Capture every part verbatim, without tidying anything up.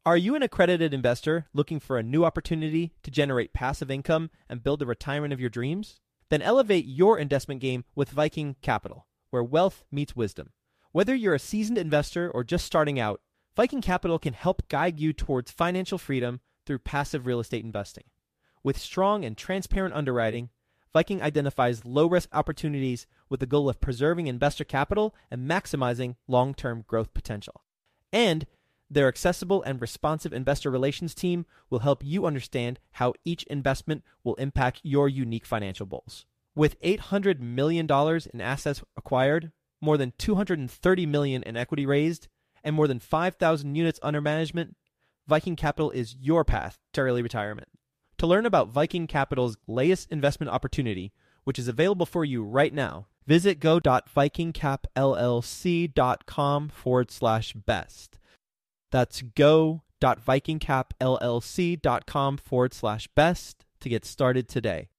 Are you an accredited investor looking for a new opportunity to generate passive income and build the retirement of your dreams? Then elevate your investment game with Viking Capital, where wealth meets wisdom. Whether you're a seasoned investor or just starting out, Viking Capital can help guide you towards financial freedom through passive real estate investing. With strong and transparent underwriting, Viking identifies low-risk opportunities with the goal of preserving investor capital and maximizing long-term growth potential. And their accessible and responsive investor relations team will help you understand how each investment will impact your unique financial goals. With eight hundred million dollars in assets acquired, more than two hundred thirty million dollars in equity raised, and more than five thousand units under management, Viking Capital is your path to early retirement. To learn about Viking Capital's latest investment opportunity, which is available for you right now, visit go.vikingcapllc.com forward slash best. That's go.vikingcapllc.com forward slash best to get started today.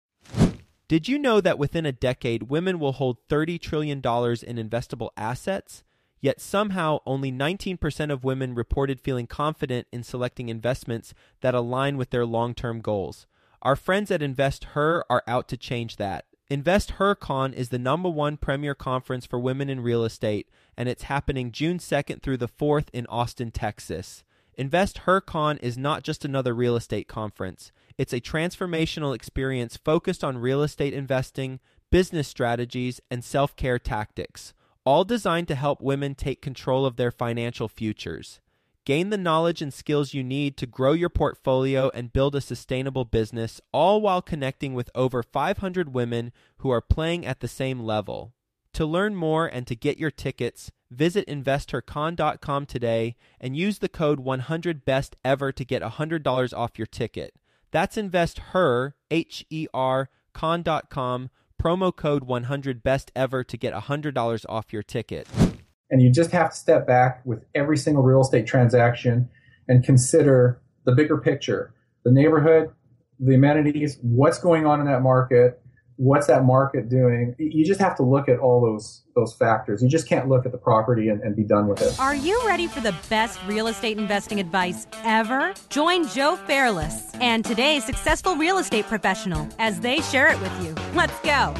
Did you know that within a decade, women will hold thirty trillion dollars in investable assets? Yet somehow only nineteen percent of women reported feeling confident in selecting investments that align with their long-term goals. Our friends at InvestHer are out to change that. InvestHerCon is the number one premier conference for women in real estate, and it's happening June second through the fourth in Austin, Texas. InvestHerCon is not just another real estate conference. It's a transformational experience focused on real estate investing, business strategies, and self-care tactics, all designed to help women take control of their financial futures. Gain the knowledge and skills you need to grow your portfolio and build a sustainable business, all while connecting with over five hundred women who are playing at the same level. To learn more and to get your tickets, visit investor con dot com today and use the code one hundred best ever to get one hundred dollars off your ticket. That's InvestHer, H E R, con dot com, promo code one hundred best ever to get one hundred dollars off your ticket. And you just have to step back with every single real estate transaction and consider the bigger picture, the neighborhood, the amenities, what's going on in that market, what's that market doing. You just have to look at all those those factors. You just can't look at the property and, and be done with it. Are you ready for the best real estate investing advice ever? Join Joe Fairless and today's successful real estate professional as they share it with you. Let's go.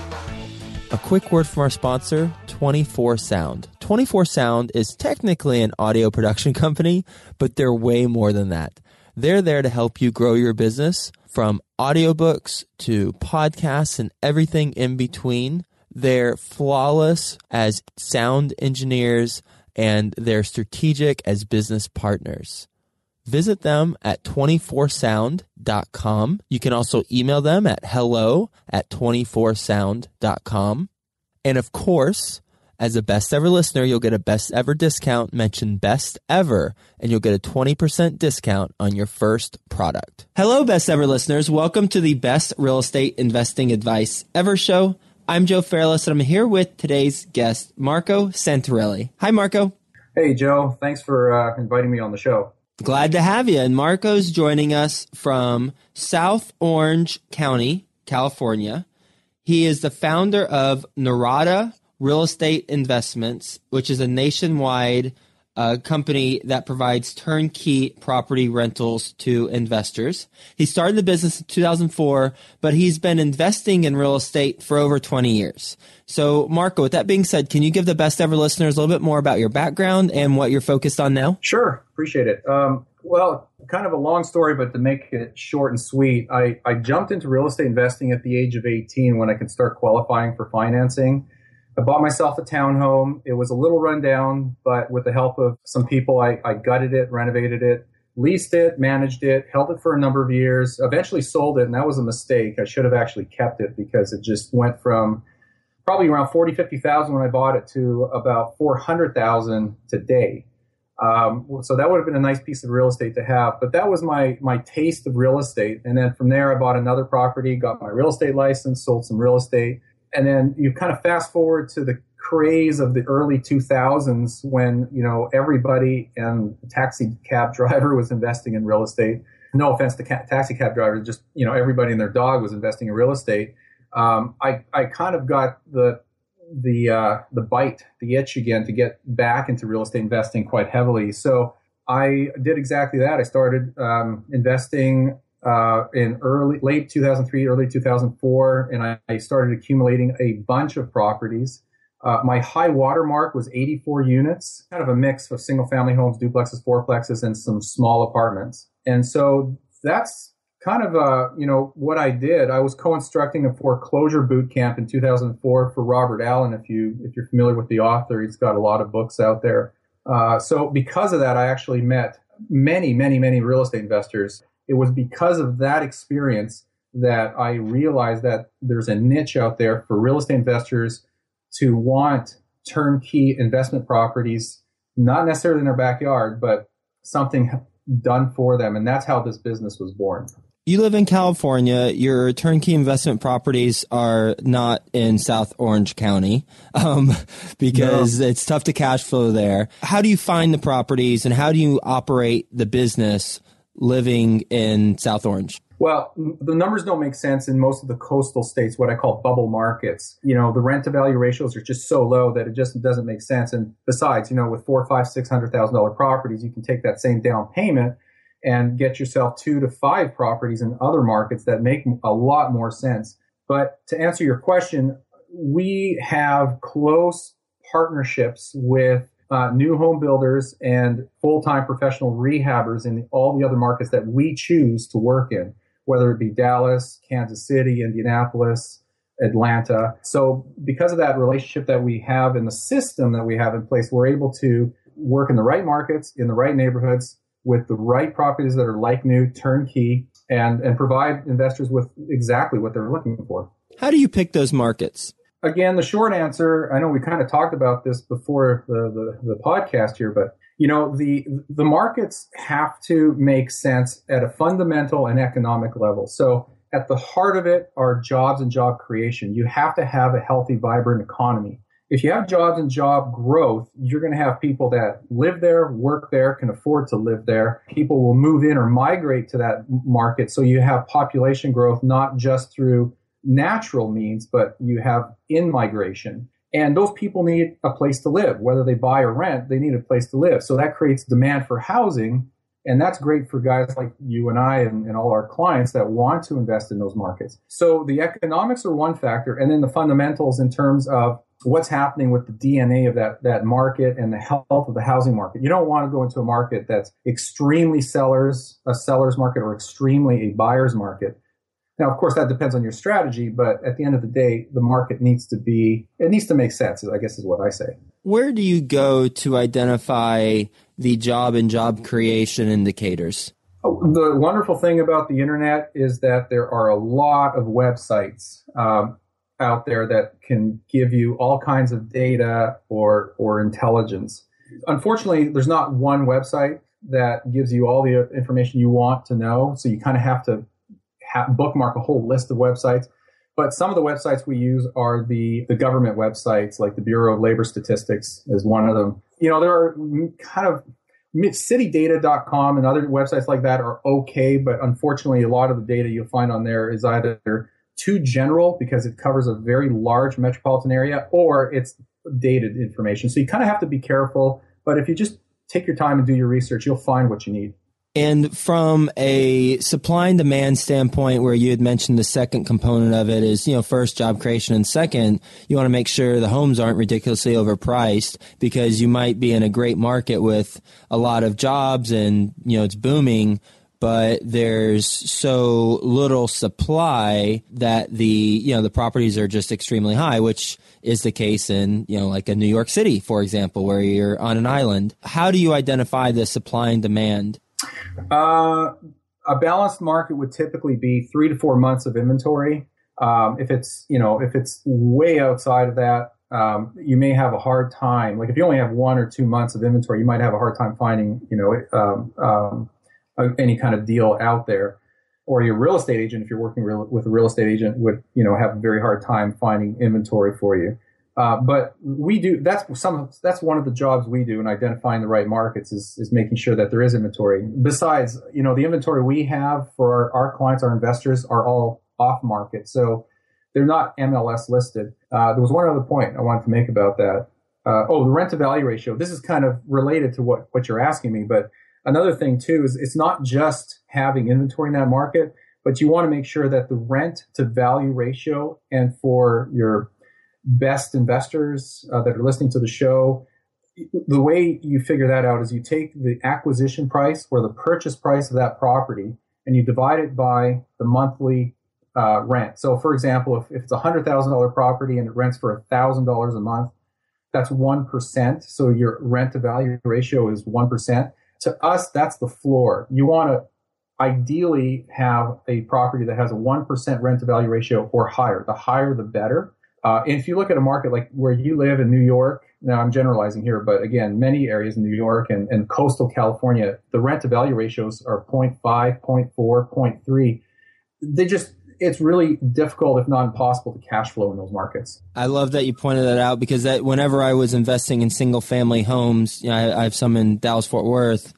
A quick word from our sponsor, twenty-four sound. twenty-four sound is technically an audio production company, but they're way more than that. They're there to help you grow your business, from audiobooks to podcasts and everything in between. They're flawless as sound engineers, and they're strategic as business partners. Visit them at twenty-four sound dot com. You can also email them at hello at twenty-four sound dot com. And of course, as a best ever listener, you'll get a best ever discount. Mention best ever, and you'll get a twenty percent discount on your first product. Hello, best ever listeners. Welcome to the Best Real Estate Investing Advice Ever show. I'm Joe Fairless, and I'm here with today's guest, Marco Santarelli. Hi, Marco. Hey, Joe. Thanks for uh, inviting me on the show. Glad to have you. And Marco's joining us from South Orange County, California. He is the founder of Narada Real Estate Investments, which is a nationwide uh, company that provides turnkey property rentals to investors. He started the business in two thousand four, but he's been investing in real estate for over twenty years. So, Marco, with that being said, can you give the best ever listeners a little bit more about your background and what you're focused on now? Sure. Appreciate it. Um, well, kind of a long story, but to make it short and sweet, I, I jumped into real estate investing at the age of eighteen when I could start qualifying for financing. I bought myself a townhome. It was a little rundown, but with the help of some people, I, I gutted it, renovated it, leased it, managed it, held it for a number of years, eventually sold it, and that was a mistake. I should have actually kept it because it just went from probably around forty, fifty thousand when I bought it to about four hundred thousand today. Um, so that would have been a nice piece of real estate to have, but that was my, my taste of real estate. And then from there, I bought another property, got my real estate license, sold some real estate. And then you kind of fast forward to the craze of the early two thousands when, you know, everybody and taxi cab driver was investing in real estate. No offense to ca- taxi cab drivers, just, you know, everybody and their dog was investing in real estate. Um, I, I kind of got the, the, uh, the bite, the itch again to get back into real estate investing quite heavily. So I did exactly that. I started um, investing uh, in early, late two thousand three, early two thousand four, and I, I started accumulating a bunch of properties. Uh, my high water mark was eighty-four units, kind of a mix of single family homes, duplexes, fourplexes, and some small apartments. And so that's kind of, uh, you know, what I did. I was co-instructing a foreclosure boot camp in two thousand four for Robert Allen. If you, if you're familiar with the author, he's got a lot of books out there. Uh, so because of that, I actually met many, many, many real estate investors. It was because of that experience that I realized that there's a niche out there for real estate investors to want turnkey investment properties, not necessarily in their backyard, but something done for them. And that's how this business was born. You live in California. Your turnkey investment properties are not in South Orange County um, because no. It's tough to cash flow there. How do you find the properties and how do you operate the business living in South Orange? Well, the numbers don't make sense in most of the coastal states, what I call bubble markets. You know, the rent to value ratios are just so low that it just doesn't make sense. And besides, you know, with four, five, six hundred thousand dollar properties, you can take that same down payment and get yourself two to five properties in other markets that make a lot more sense. But to answer your question, we have close partnerships with uh, new home builders and full-time professional rehabbers in all the other markets that we choose to work in, whether it be Dallas, Kansas City, Indianapolis, Atlanta. So because of that relationship that we have and the system that we have in place, we're able to work in the right markets, in the right neighborhoods, with the right properties that are like new, turnkey, and, and provide investors with exactly what they're looking for. How do you pick those markets? Again, the short answer, I know we kind of talked about this before the, the, the podcast here, but you know, the the markets have to make sense at a fundamental and economic level. So at the heart of it are jobs and job creation. You have to have a healthy, vibrant economy. If you have jobs and job growth, you're going to have people that live there, work there, can afford to live there. People will move in or migrate to that market. So you have population growth, not just through natural means, but you have in migration. And those people need a place to live. Whether they buy or rent, they need a place to live. So that creates demand for housing. And that's great for guys like you and I and, and all our clients that want to invest in those markets. So the economics are one factor. And then the fundamentals in terms of what's happening with the D N A of that, that market and the health of the housing market. You don't want to go into a market that's extremely sellers, a seller's market, or extremely a buyer's market. Now, of course, that depends on your strategy, but at the end of the day, the market needs to be, it needs to make sense, I guess is what I say. Where do you go to identify the job and job creation indicators? Oh, the wonderful thing about the internet is that there are a lot of websites um, out there that can give you all kinds of data or or intelligence. Unfortunately, there's not one website that gives you all the information you want to know, so you kind of have to ha- bookmark a whole list of websites. But some of the websites we use are the, the government websites, like the Bureau of Labor Statistics is one of them. You know, there are kind of city data dot com and other websites like that are okay, but unfortunately, a lot of the data you'll find on there is either too general because it covers a very large metropolitan area, or it's dated information. So you kind of have to be careful. But if you just take your time and do your research, you'll find what you need. And from a supply and demand standpoint, where you had mentioned the second component of it is, you know, first job creation, and second, you want to make sure the homes aren't ridiculously overpriced, because you might be in a great market with a lot of jobs and, you know, it's booming, but there's so little supply that the, you know, the properties are just extremely high, which is the case in, you know, like a New York City, for example, where you're on an island. How do you identify the supply and demand? Uh, a balanced market would typically be three to four months of inventory. Um, if it's, you know, if it's way outside of that, um, you may have a hard time. Like if you only have one or two months of inventory, you might have a hard time finding, you know, um, um, any kind of deal out there. Or your real estate agent, if you're working real, with a real estate agent, would, you know, have a very hard time finding inventory for you. Uh, but we do, that's some, that's one of the jobs we do in identifying the right markets is, is making sure that there is inventory. Besides, you know, the inventory we have for our, our clients, our investors are all off market. So they're not M L S listed. Uh, there was one other point I wanted to make about that. Uh, oh, the rent to value ratio. This is kind of related to what, what you're asking me, but another thing too is it's not just having inventory in that market, but you want to make sure that the rent to value ratio, and for your best investors uh, that are listening to the show, the way you figure that out is you take the acquisition price or the purchase price of that property and you divide it by the monthly uh, rent. So for example, if, if it's a one hundred thousand dollars property and it rents for one thousand dollars a month, that's one percent. So your rent to value ratio is one percent. To us, that's the floor. You want to ideally have a property that has a one percent rent to value ratio or higher. The higher, the better. Uh, and if you look at a market like where you live in New York, now I'm generalizing here, but again, many areas in New York and, and coastal California, the rent to value ratios are zero point five, zero point four, zero point three. They just, it's really difficult, if not impossible, to cash flow in those markets. I love that you pointed that out, because that whenever I was investing in single family homes, you know, I, I have some in Dallas Fort Worth,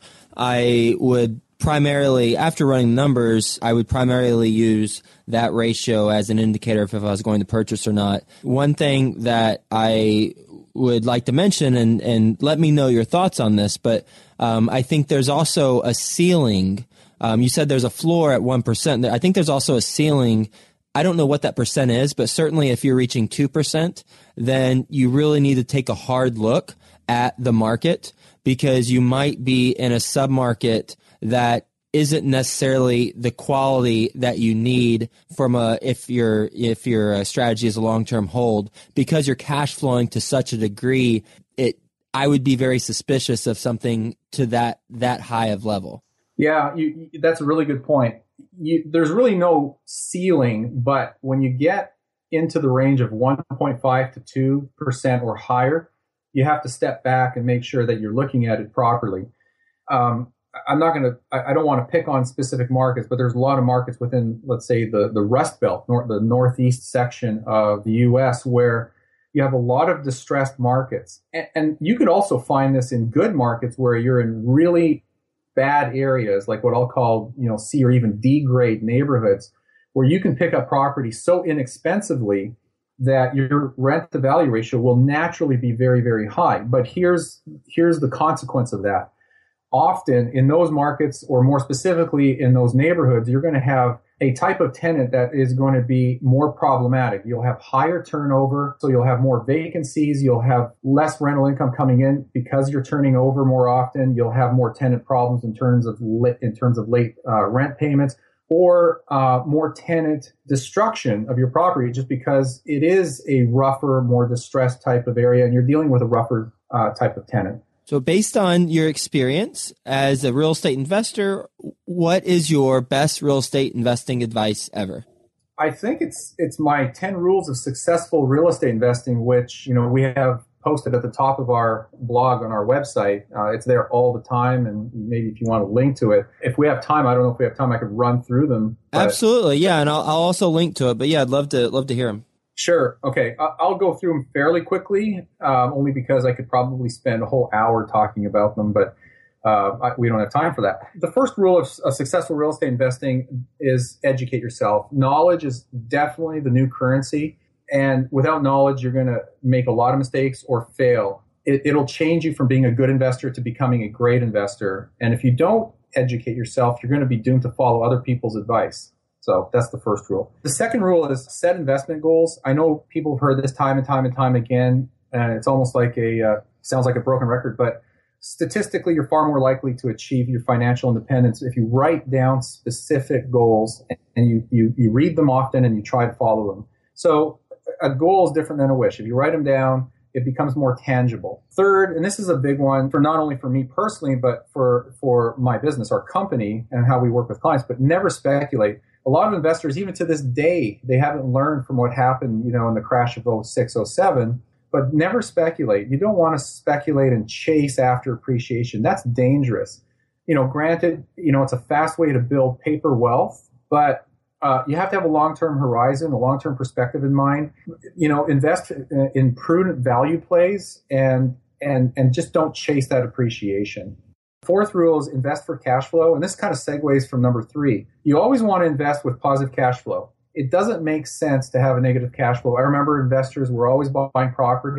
I would primarily, after running numbers, I would primarily use that ratio as an indicator of if I was going to purchase or not. One thing that I would like to mention, and, and let me know your thoughts on this, but um, I think there's also a ceiling. Um, you said there's a floor at one percent. I think there's also a ceiling. I don't know what that percent is, but certainly if you're reaching two percent, then you really need to take a hard look at the market, because you might be in a submarket that isn't necessarily the quality that you need from a if your if your strategy is a long-term hold, because you're cash flowing to such a degree. It I would be very suspicious of something to that that high of level. Yeah, you, you, that's a really good point. You, there's really no ceiling, but when you get into the range of one point five to two percent or higher, you have to step back and make sure that you're looking at it properly. Um, I'm not going to, I don't want to pick on specific markets, but there's a lot of markets within, let's say, the, the Rust Belt, nor, the northeast section of the U S, where you have a lot of distressed markets. And, and you could also find this in good markets where you're in really bad areas, like what I'll call, you know, C or even D grade neighborhoods, where you can pick up property so inexpensively that your rent to value ratio will naturally be very, very high. But here's here's the consequence of that. Often in those markets, or more specifically in those neighborhoods, you're going to have a type of tenant that is going to be more problematic. You'll have higher turnover, so you'll have more vacancies. You'll have less rental income coming in because you're turning over more often. You'll have more tenant problems in terms of lit, in terms of late uh, rent payments, or uh, more tenant destruction of your property, just because it is a rougher, more distressed type of area, and you're dealing with a rougher uh, type of tenant. So based on your experience as a real estate investor, what is your best real estate investing advice ever? I think it's it's my ten rules of successful real estate investing, which, you know, we have posted at the top of our blog on our website. Uh, it's there all the time, and maybe if you want to link to it. If we have time, I don't know if we have time, I could run through them. But... Absolutely, yeah, and I'll, I'll also link to it. But yeah, I'd love to love to hear them. Sure. Okay. I'll go through them fairly quickly, um, only because I could probably spend a whole hour talking about them, but uh, I, we don't have time for that. The first rule of, of successful real estate investing is educate yourself. Knowledge is definitely the new currency, and without knowledge, you're going to make a lot of mistakes or fail. It, it'll change you from being a good investor to becoming a great investor. And if you don't educate yourself, you're going to be doomed to follow other people's advice. So that's the first rule. The second rule is set investment goals. I know people have heard this time and time and time again, and it's almost like a, uh, sounds like a broken record, but statistically, you're far more likely to achieve your financial independence if you write down specific goals and you, you, you read them often and you try to follow them. So a goal is different than a wish. If you write them down, it becomes more tangible. Third, and this is a big one for not only for me personally, but for, for my business, our company, and how we work with clients, but never speculate. A lot of investors, even to this day, they haven't learned from what happened, you know, in the crash of oh six, oh seven, but never speculate. You don't want to speculate and chase after appreciation. That's dangerous. You know, granted, you know, it's a fast way to build paper wealth, but uh, you have to have a long-term horizon, a long-term perspective in mind. You know, invest in prudent value plays and and and just don't chase that appreciation. Fourth rule is invest for cash flow. And this kind of segues from number three. You always want to invest with positive cash flow. It doesn't make sense to have a negative cash flow. I remember investors were always buying property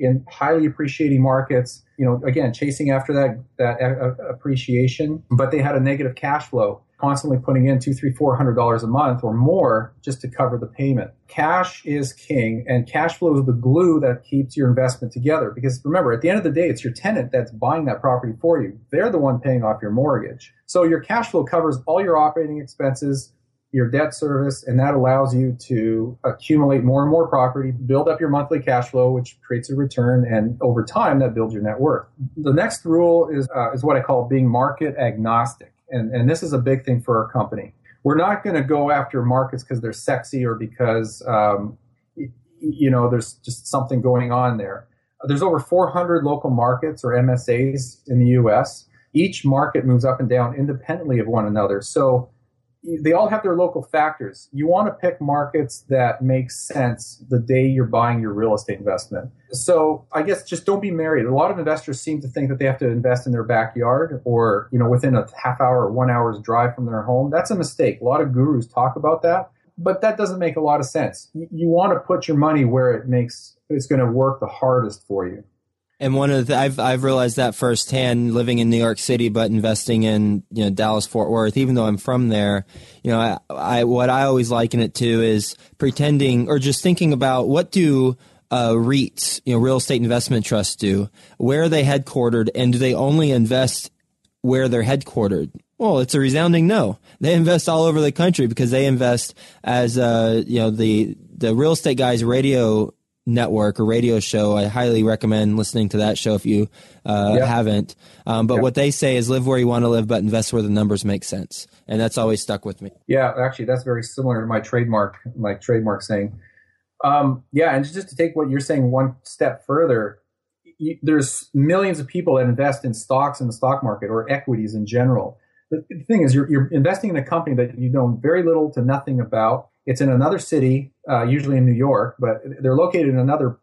in highly appreciating markets, you know, again, chasing after that, that a- appreciation, but they had a negative cash flow, constantly putting in two, three, four hundred dollars a month or more just to cover the payment. Cash is king, and cash flow is the glue that keeps your investment together. Because remember, at the end of the day, it's your tenant that's buying that property for you. They're the one paying off your mortgage. So your cash flow covers all your operating expenses, your debt service, and that allows you to accumulate more and more property, build up your monthly cash flow, which creates a return, and over time, that builds your net worth. The next rule is uh, is what I call being market agnostic, and, and this is a big thing for our company. We're not going to go after markets because they're sexy or because um, you know there's just something going on there. There's over four hundred local markets or M S As in the U S. Each market moves up and down independently of one another. So they all have their local factors. You want to pick markets that make sense the day you're buying your real estate investment. So I guess just don't be married. A lot of investors seem to think that they have to invest in their backyard or, you know, within a half hour or one hour's drive from their home. That's a mistake. A lot of gurus talk about that, but that doesn't make a lot of sense. You, you want to put your money where it makes, it's going to work the hardest for you. And one of the, I've I've realized that firsthand living in New York City, but investing in, you know, Dallas, Fort Worth, even though I'm from there, you know, I, I what I always liken it to is pretending or just thinking about what do uh, REITs, you know, real estate investment trusts do, where are they headquartered, and do they only invest where they're headquartered? Well, it's a resounding no. They invest all over the country because they invest as uh, you know, the the Real Estate Guys radio network or radio show. I highly recommend listening to that show if you uh, yep. haven't. Um, but yep. what they say is live where you want to live, but invest where the numbers make sense. And that's always stuck with me. Yeah, actually, that's very similar to my trademark, my trademark saying. Um, yeah, and just to take what you're saying one step further, you, there's millions of people that invest in stocks in the stock market or equities in general. The, the thing is, you're, you're investing in a company that you know very little to nothing about. It's in another city, uh, usually in New York, but they're located in another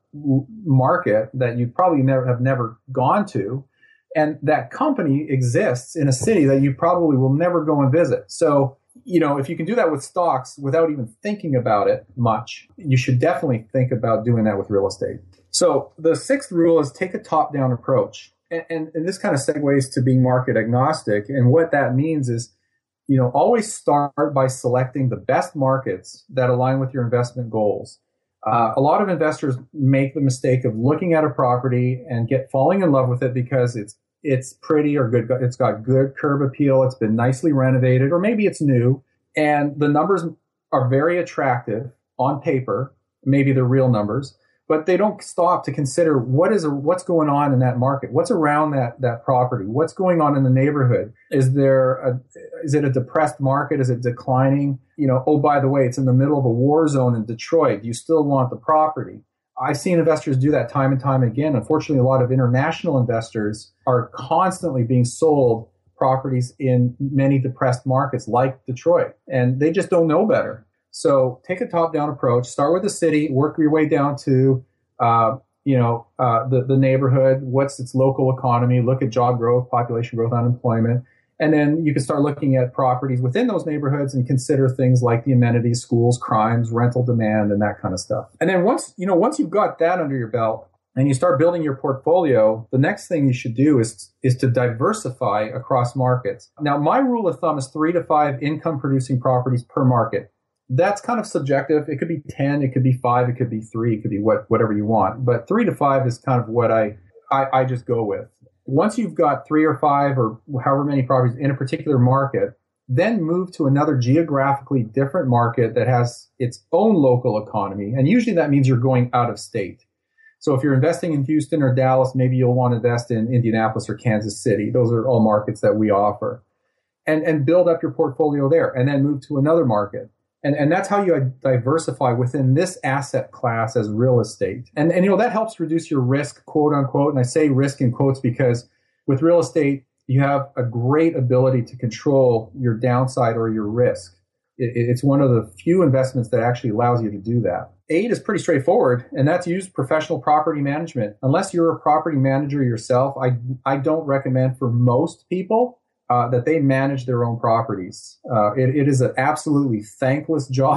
market that you probably never have never gone to. And that company exists in a city that you probably will never go and visit. So, you know, if you can do that with stocks without even thinking about it much, you should definitely think about doing that with real estate. So the sixth rule is take a top-down approach. And, and, and this kind of segues to being market agnostic. And what that means is, you know, always start by selecting the best markets that align with your investment goals. Uh, a lot of investors make the mistake of looking at a property and get falling in love with it because it's it's pretty or good. It's got good curb appeal. It's been nicely renovated, or maybe it's new, and the numbers are very attractive on paper. Maybe they're real numbers, but they don't stop to consider what is what's going on in that market, what's around that that property, what's going on in the neighborhood. Is there a, is it a depressed market? Is it declining? You know, oh, by the way, it's in the middle of a war zone in Detroit. Do you still want the property? I've seen investors do that time and time again. Unfortunately, a lot of international investors are constantly being sold properties in many depressed markets like Detroit, and they just don't know better. So take a top-down approach. Start with the city, work your way down to, uh, you know, uh, the, the neighborhood. What's its local economy? Look at job growth, population growth, unemployment. And then you can start looking at properties within those neighborhoods and consider things like the amenities, schools, crimes, rental demand, and that kind of stuff. And then once, you know, once you've got that under your belt and you start building your portfolio, the next thing you should do is, is to diversify across markets. Now, my rule of thumb is three to five income-producing properties per market. That's kind of subjective. It could be ten, it could be five, it could be three, it could be what, whatever you want. But three to five is kind of what I, I, I just go with. Once you've got three or five or however many properties in a particular market, then move to another geographically different market that has its own local economy. And usually that means you're going out of state. So if you're investing in Houston or Dallas, maybe you'll want to invest in Indianapolis or Kansas City. Those are all markets that we offer. And, and build up your portfolio there and then move to another market. And, and that's how you diversify within this asset class as real estate. And, and, you know, that helps reduce your risk, quote unquote. And I say risk in quotes because with real estate, you have a great ability to control your downside or your risk. It, it's one of the few investments that actually allows you to do that. Eight is pretty straightforward, and that's use professional property management. Unless you're a property manager yourself, I, I don't recommend for most people Uh, that they manage their own properties. Uh, it, it is an absolutely thankless job.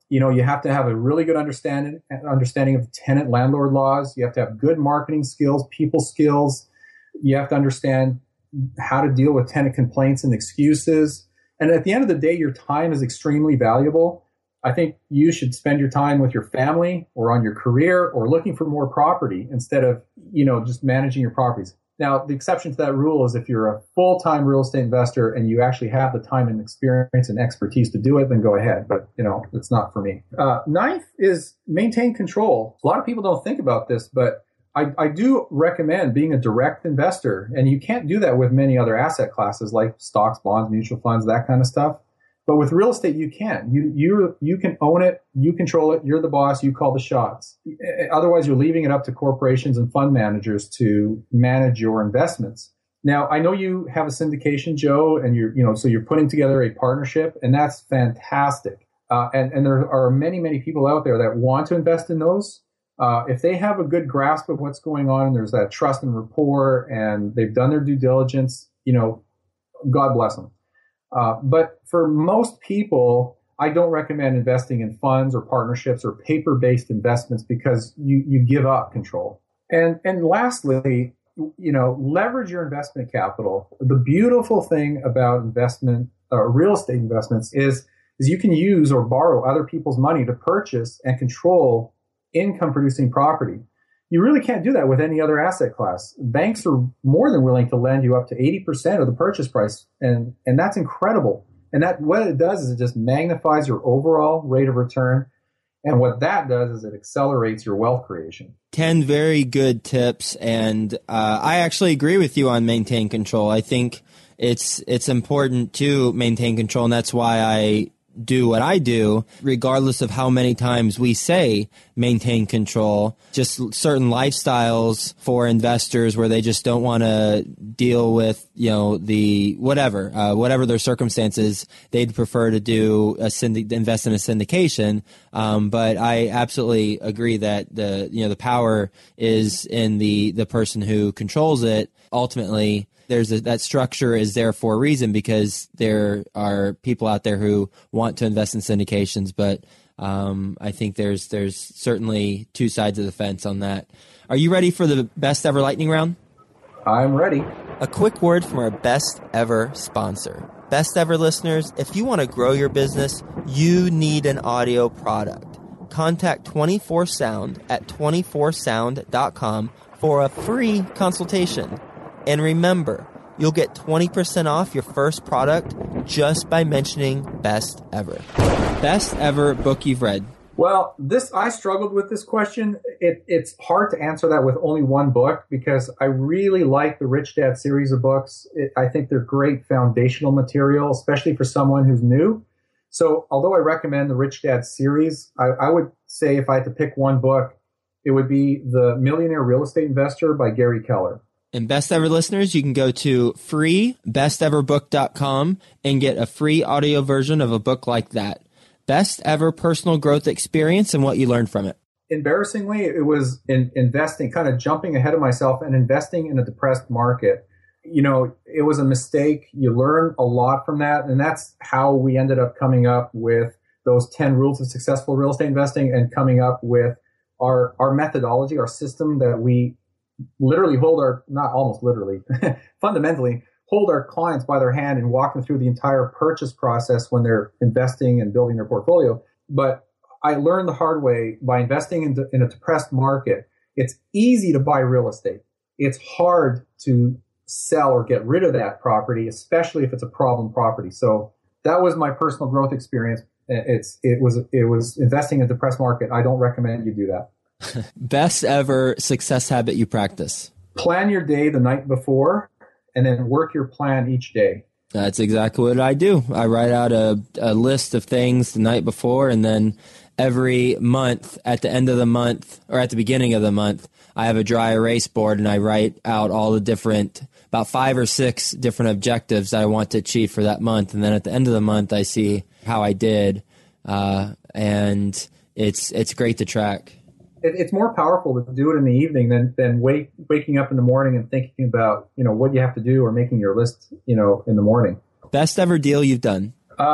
You know, you have to have a really good understanding understanding of tenant landlord laws. You have to have good marketing skills, people skills. You have to understand how to deal with tenant complaints and excuses. And at the end of the day, your time is extremely valuable. I think you should spend your time with your family or on your career or looking for more property instead of, you know, just managing your properties. Now, the exception to that rule is if you're a full-time real estate investor and you actually have the time and experience and expertise to do it, then go ahead. But, you know, it's not for me. Uh, ninth is maintain control. A lot of people don't think about this, but I, I do recommend being a direct investor. And you can't do that with many other asset classes like stocks, bonds, mutual funds, that kind of stuff. But with real estate, you can. You you you can own it. You control it. You're the boss. You call the shots. Otherwise, you're leaving it up to corporations and fund managers to manage your investments. Now, I know you have a syndication, Joe, and you're you know so you're putting together a partnership, and that's fantastic. Uh, and and there are many many people out there that want to invest in those. Uh, if they have a good grasp of what's going on, and there's that trust and rapport, and they've done their due diligence, you know, God bless them. Uh, but for most people, I don't recommend investing in funds or partnerships or paper-based investments because you, you give up control. And and lastly, you know, leverage your investment capital. The beautiful thing about investment, uh, real estate investments is, is you can use or borrow other people's money to purchase and control income-producing property. You really can't do that with any other asset class. Banks are more than willing to lend you up to eighty percent of the purchase price, and, and that's incredible. And that what it does is it just magnifies your overall rate of return, and what that does is it accelerates your wealth creation. ten very good tips, and uh, I actually agree with you on maintain control. I think it's it's important to maintain control, and that's why I do what I do, regardless of how many times we say maintain control. Just certain lifestyles for investors where they just don't want to deal with, you know, the whatever, uh, whatever their circumstances, they'd prefer to do a syndic- invest in a syndication. Um, but I absolutely agree that the, you know, the power is in the, the person who controls it. Ultimately, there's a, that structure is there for a reason because there are people out there who want to invest in syndications, but um, I think there's there's certainly two sides of the fence on that. Are you ready for the best ever lightning round? I'm ready. A quick word from our best ever sponsor. Best ever listeners, if you want to grow your business, you need an audio product. Contact twenty-four sound at twenty-four sound dot com for a free consultation. And remember, you'll get twenty percent off your first product just by mentioning Best Ever. Best ever book you've read? Well, this I struggled with this question. It, it's hard to answer that with only one book because I really like the Rich Dad series of books. It, I think they're great foundational material, especially for someone who's new. So although I recommend the Rich Dad series, I, I would say if I had to pick one book, it would be The Millionaire Real Estate Investor by Gary Keller. And Best Ever listeners, you can go to free best ever book dot com and get a free audio version of a book like that. Best ever personal growth experience and what you learned from it. Embarrassingly, it was in investing, kind of jumping ahead of myself and investing in a depressed market. You know, it was a mistake. You learn a lot from that. And that's how we ended up coming up with those ten rules of successful real estate investing and coming up with our, our methodology, our system that we literally hold our, not almost literally, fundamentally hold our clients by their hand and walk them through the entire purchase process when they're investing and building their portfolio. But I learned the hard way by investing in, in a depressed market. It's easy to buy real estate. It's hard to sell or get rid of that property, especially if it's a problem property. So that was my personal growth experience. It's, it was, it was investing in a depressed market. I don't recommend you do that. Best ever success habit you practice? Plan your day the night before and then work your plan each day. That's exactly what I do. I write out a, a list of things the night before, and then every month, at the end of the month, or at the beginning of the month, I have a dry erase board and I write out all the different, about five or six different objectives that I want to achieve for that month. And then at the end of the month, I see how I did, uh, and it's it's great to track. It's more powerful to do it in the evening than than wake, waking up in the morning and thinking about, you know, what you have to do or making your list, you know, in the morning. Best ever deal you've done? Uh,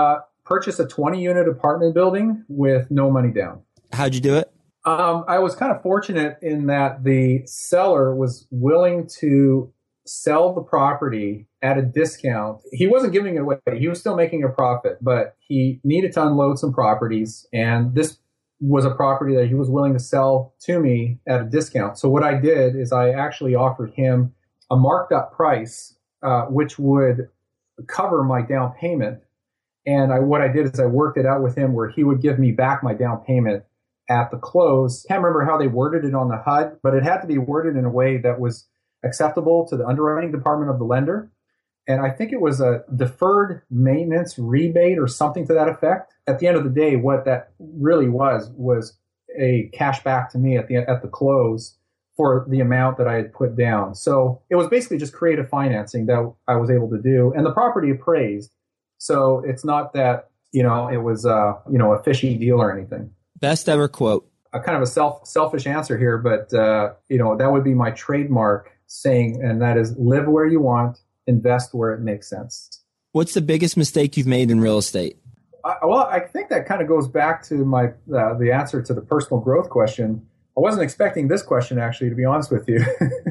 purchase a twenty unit apartment building with no money down. How'd you do it? Um, I was kind of fortunate in that the seller was willing to sell the property at a discount. He wasn't giving it away. He was still making a profit, but he needed to unload some properties. And this was a property that he was willing to sell to me at a discount. So what I did is I actually offered him a marked up price, uh, which would cover my down payment. And I, what I did is I worked it out with him where he would give me back my down payment at the close. Can't remember how they worded it on the H U D, but it had to be worded in a way that was acceptable to the underwriting department of the lender. And I think it was a deferred maintenance rebate or something to that effect. At the end of the day, what that really was, was a cash back to me at the at the close for the amount that I had put down. So it was basically just creative financing that I was able to do. And the property appraised. So it's not that, you know, it was, uh, you know, a fishy deal or anything. Best ever quote. A kind of a self selfish answer here, but, uh, you know, that would be my trademark saying, and that is live where you want, invest where it makes sense. What's the biggest mistake you've made in real estate? I, well, I think that kind of goes back to my uh, the answer to the personal growth question. I wasn't expecting this question, actually, to be honest with you.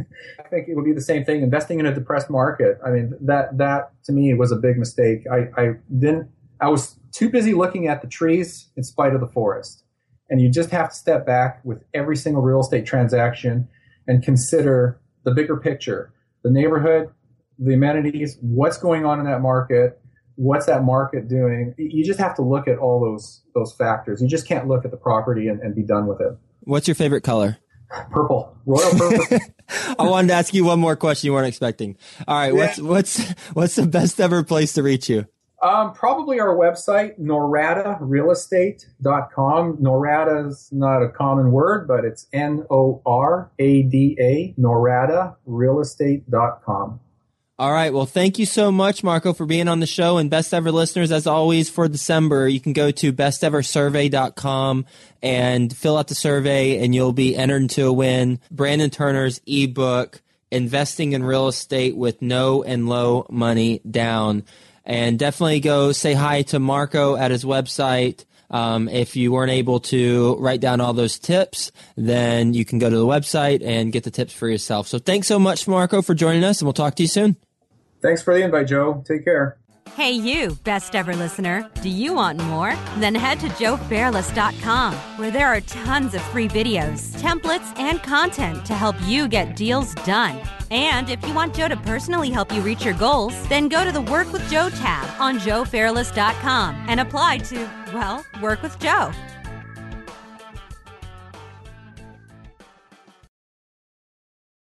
I think it would be the same thing, investing in a depressed market. I mean, that that to me was a big mistake. I, I didn't. I was too busy looking at the trees in spite of the forest. And you just have to step back with every single real estate transaction and consider the bigger picture, the neighborhood, the amenities, what's going on in that market, what's that market doing. You just have to look at all those those factors. You just can't look at the property and, and be done with it. What's your favorite color? Purple, royal purple. I wanted to ask you one more question you weren't expecting. All right, yeah. what's what's what's the best ever place to reach you? Um, probably our website, norada real estate dot com. Norada is not a common word, but it's N O R A D A, norada real estate dot com. All right. Well, thank you so much, Marco, for being on the show. And Best Ever listeners, as always, for December, you can go to best ever survey dot com and fill out the survey, and you'll be entered into a win. Brandon Turner's ebook, Investing in Real Estate with No and Low Money Down. And definitely go say hi to Marco at his website. Um, if you weren't able to write down all those tips, then you can go to the website and get the tips for yourself. So thanks so much, Marco, for joining us, and we'll talk to you soon. Thanks for the invite, Joe. Take care. Hey, you, Best Ever listener. Do you want more? Then head to joe fairless dot com, where there are tons of free videos, templates, and content to help you get deals done. And if you want Joe to personally help you reach your goals, then go to the Work with Joe tab on joe fairless dot com and apply to, well, work with Joe.